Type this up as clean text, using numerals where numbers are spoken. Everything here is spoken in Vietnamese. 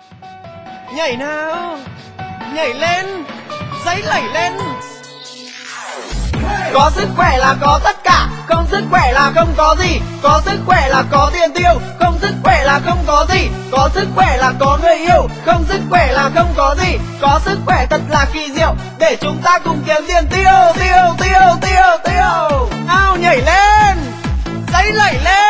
Nhảy nào, nhảy lên, giấy lẩy lên. Có sức khỏe là có tất cả, không sức khỏe là không có gì. Có sức khỏe là có tiền tiêu, không sức khỏe là không có gì. Có sức khỏe là có người yêu, không sức khỏe là không có gì. Có sức khỏe thật là kỳ diệu, để chúng ta cùng kiếm tiền tiêu. Ao nhảy lên, giấy lẩy lên.